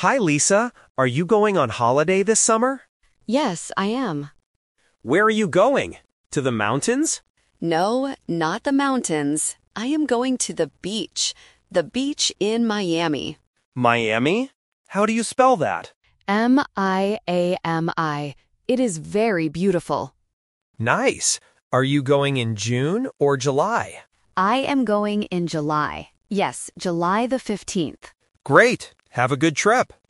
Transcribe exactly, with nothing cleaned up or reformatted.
Hi, Lisa. Are you going on holiday this summer? Yes, I am. Where are you going? To the mountains? No, not the mountains. I am going to the beach. The beach in Miami. Miami? How do you spell that? M I A M I. It is very beautiful. Nice. Are you going in June or July? I am going in July. Yes, July the fifteenth. Great. Have a good trip.